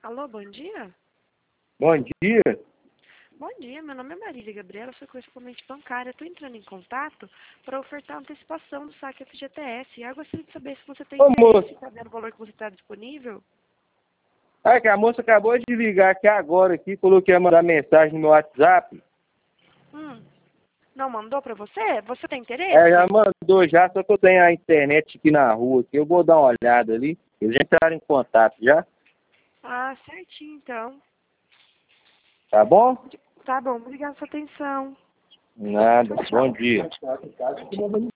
Alô, bom dia? Bom dia. Bom dia, meu nome é Marília Gabriela, sou correspondente bancária. Estou entrando em contato para ofertar antecipação do saque FGTS. E eu gostaria de saber se você tem Ô, interesse moço. em saber o valor que você está disponível. É que a moça acabou de ligar aqui agora, aqui, falou que ia mandar mensagem no meu WhatsApp. Não mandou para você? Você tem É, já interesse? mandou já, só que eu tenho a internet aqui na rua, aqui. Eu vou dar uma olhada ali. Eles já entraram em contato já, Ah, certinho então. tá bom? Tá bom, obrigada pela sua atenção. Nada. Tchau, Bom tchau. dia.